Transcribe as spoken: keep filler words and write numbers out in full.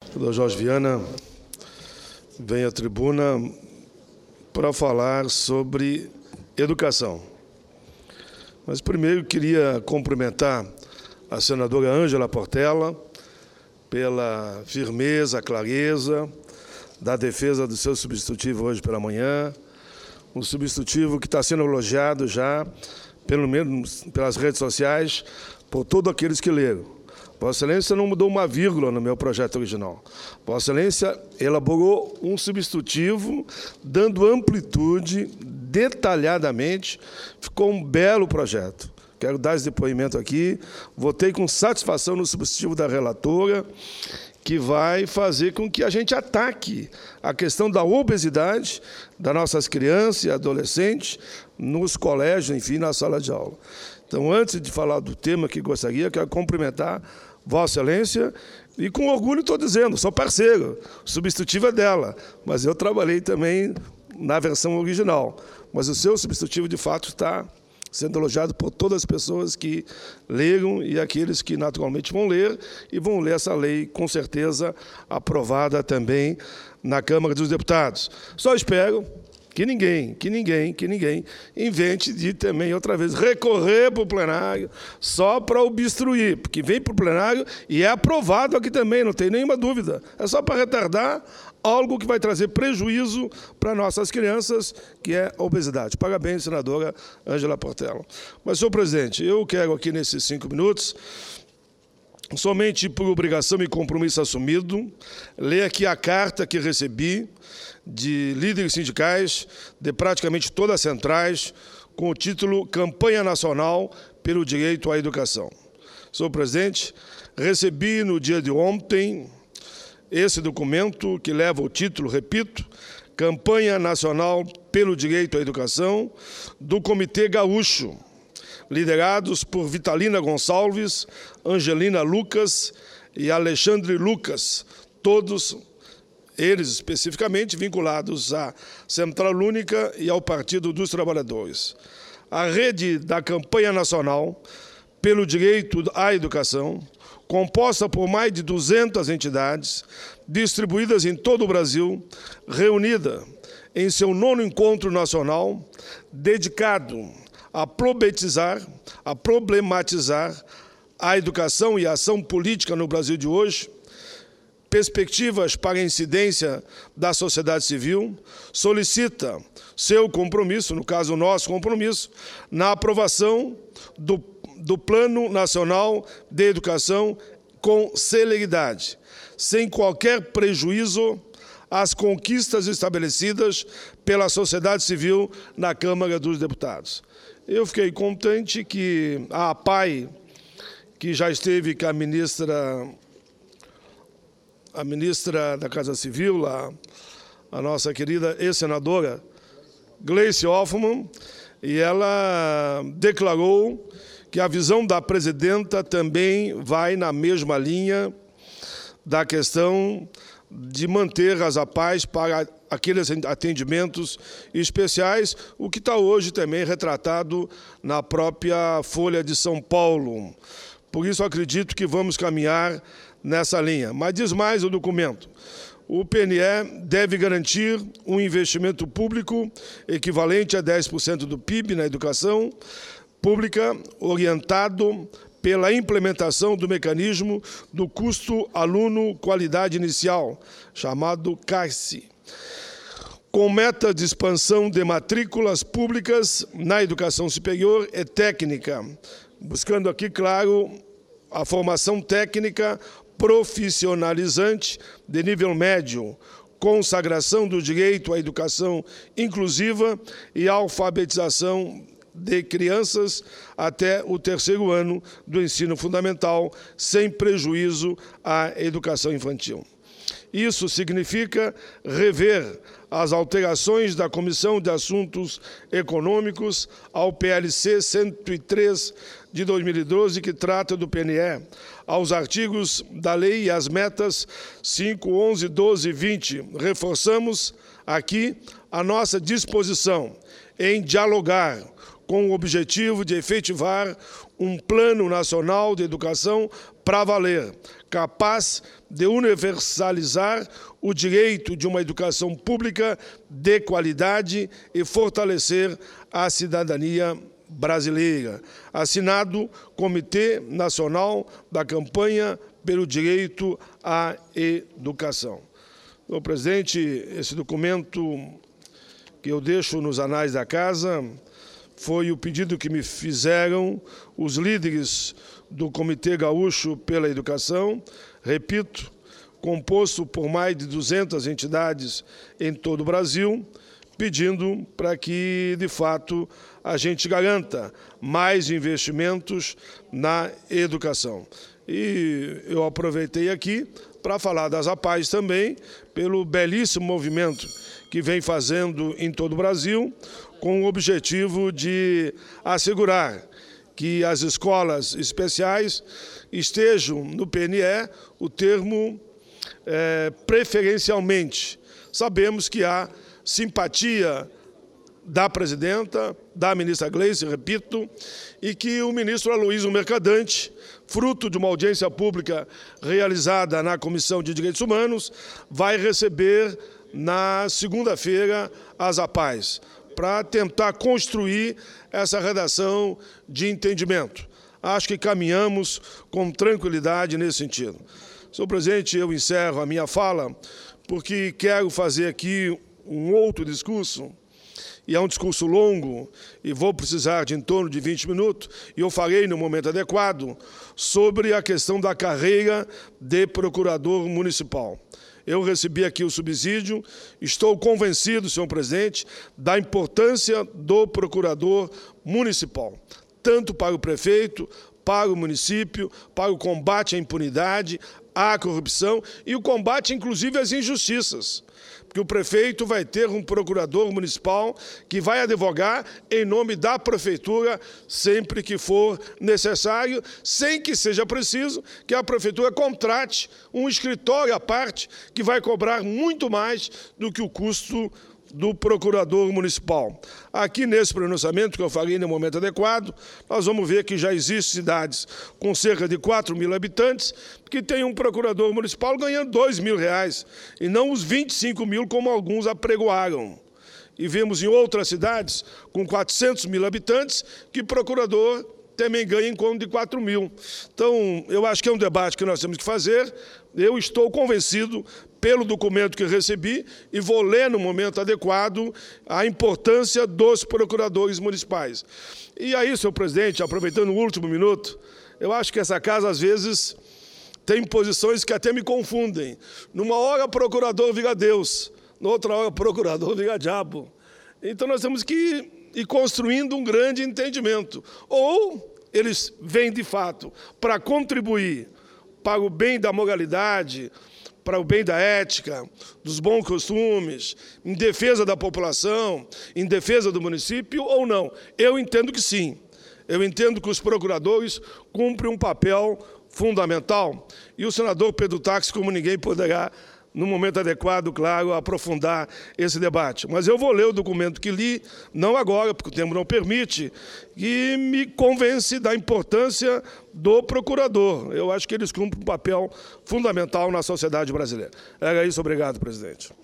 O Jorge Viana vem à tribuna para falar sobre educação. Mas primeiro queria cumprimentar a senadora Ângela Portela pela firmeza, clareza da defesa do seu substitutivo hoje pela manhã, um substitutivo que está sendo elogiado já, pelo menos pelas redes sociais, por todos aqueles que leram. Vossa Excelência não mudou uma vírgula no meu projeto original. Vossa Excelência elaborou um substitutivo, dando amplitude, detalhadamente. Ficou um belo projeto. Quero dar esse depoimento aqui. Votei com satisfação no substitutivo da relatora, que vai fazer com que a gente ataque a questão da obesidade das nossas crianças e adolescentes nos colégios, enfim, na sala de aula. Então, antes de falar do tema que gostaria, quero cumprimentar Vossa Excelência, e com orgulho estou dizendo, sou parceiro, o substitutivo é dela, mas eu trabalhei também na versão original. Mas o seu substitutivo, de fato, está sendo elogiado por todas as pessoas que leram e aqueles que naturalmente vão ler, e vão ler essa lei, com certeza, aprovada também na Câmara dos Deputados. Só espero que ninguém, que ninguém, que ninguém invente de também, outra vez, recorrer para o plenário só para obstruir, porque vem para o plenário e é aprovado aqui também, não tem nenhuma dúvida. É só para retardar algo que vai trazer prejuízo para nossas crianças, que é a obesidade. Parabéns, senadora Ângela Portela. Mas, senhor presidente, eu quero aqui nesses cinco minutos, somente por obrigação e compromisso assumido, ler aqui a carta que recebi de líderes sindicais de praticamente todas as centrais, com o título Campanha Nacional pelo Direito à Educação. Senhor presidente, recebi no dia de ontem esse documento que leva o título, repito, Campanha Nacional pelo Direito à Educação, do Comitê Gaúcho, liderados por Vitalina Gonçalves, Angelina Lucas e Alexandre Lucas, todos eles especificamente vinculados à Central Única e ao Partido dos Trabalhadores. A rede da Campanha Nacional pelo Direito à Educação, composta por mais de duzentas entidades, distribuídas em todo o Brasil, reunida em seu nono encontro nacional, dedicado a problematizar, a problematizar a educação e a ação política no Brasil de hoje, perspectivas para a incidência da sociedade civil, solicita seu compromisso, no caso, o nosso compromisso, na aprovação do, do Plano Nacional de Educação com celeridade, sem qualquer prejuízo às conquistas estabelecidas pela sociedade civil na Câmara dos Deputados. Eu fiquei contente que a APAE, que já esteve com a ministra, a ministra da Casa Civil, a, a nossa querida ex-senadora Gleice Hoffmann, e ela declarou que a visão da presidenta também vai na mesma linha da questão de manter as APAES para aqueles atendimentos especiais, o que está hoje também retratado na própria Folha de São Paulo. Por isso, acredito que vamos caminhar nessa linha. Mas diz mais o documento. O P N E deve garantir um investimento público equivalente a dez por cento do P I B na educação pública, orientado pela implementação do mecanismo do custo aluno qualidade inicial, chamado CAICE, com meta de expansão de matrículas públicas na educação superior e técnica, buscando aqui, claro, a formação técnica profissionalizante de nível médio, consagração do direito à educação inclusiva e alfabetização de crianças até o terceiro ano do ensino fundamental, sem prejuízo à educação infantil. Isso significa rever as alterações da Comissão de Assuntos Econômicos ao P L C cento e três de dois mil e doze, que trata do P N E, aos artigos da lei e as metas cinco, onze, doze e vinte. Reforçamos aqui a nossa disposição em dialogar com o objetivo de efetivar um Plano Nacional de Educação para valer, capaz de universalizar o direito de uma educação pública de qualidade e fortalecer a cidadania brasileira. Assinado Comitê Nacional da Campanha pelo Direito à Educação. Senhor presidente, esse documento que eu deixo nos anais da Casa foi o pedido que me fizeram os líderes do Comitê Gaúcho pela Educação, repito, composto por mais de duzentas entidades em todo o Brasil, pedindo para que, de fato, a gente garanta mais investimentos na educação. E eu aproveitei aqui para falar das APAES também, pelo belíssimo movimento que vem fazendo em todo o Brasil, com o objetivo de assegurar que as escolas especiais estejam no P N E, o termo é, preferencialmente. Sabemos que há simpatia da presidenta, da ministra Gleice, repito, e que o ministro Aloysio Mercadante, fruto de uma audiência pública realizada na Comissão de Direitos Humanos, vai receber na segunda-feira as APAES, para tentar construir essa redação de entendimento. Acho que caminhamos com tranquilidade nesse sentido. Senhor presidente, eu encerro a minha fala porque quero fazer aqui um outro discurso, e é um discurso longo, e vou precisar de em torno de vinte minutos, e eu farei no momento adequado, sobre a questão da carreira de procurador municipal. Eu recebi aqui o subsídio, estou convencido, senhor presidente, da importância do procurador municipal, tanto para o prefeito, para o município, para o combate à impunidade, à corrupção e o combate, inclusive, às injustiças. Porque o prefeito vai ter um procurador municipal que vai advogar em nome da prefeitura sempre que for necessário, sem que seja preciso que a prefeitura contrate um escritório à parte que vai cobrar muito mais do que o custo do procurador municipal. Aqui, nesse pronunciamento que eu falei no momento adequado, nós vamos ver que já existem cidades com cerca de quatro mil habitantes que têm um procurador municipal ganhando dois mil reais, e não os vinte e cinco mil como alguns apregoaram. E vemos em outras cidades com quatrocentos mil habitantes que procurador também ganha em torno de quatro mil. Então, eu acho que é um debate que nós temos que fazer. Eu estou convencido pelo documento que recebi e vou ler no momento adequado a importância dos procuradores municipais. E aí, senhor presidente, aproveitando o último minuto, eu acho que essa casa, às vezes, tem posições que até me confundem. Numa hora, procurador vira Deus, na outra hora, procurador vira diabo. Então, nós temos que ir construindo um grande entendimento. Ou eles vêm, de fato, para contribuir para o bem da moralidade, para o bem da ética, dos bons costumes, em defesa da população, em defesa do município, ou não? Eu entendo que sim. Eu entendo que os procuradores cumprem um papel fundamental. E o senador Pedro Táxi, como ninguém, poderá, no momento adequado, claro, aprofundar esse debate. Mas eu vou ler o documento que li, não agora, porque o tempo não permite, e me convence da importância do procurador. Eu acho que eles cumprem um papel fundamental na sociedade brasileira. Era isso, obrigado, presidente.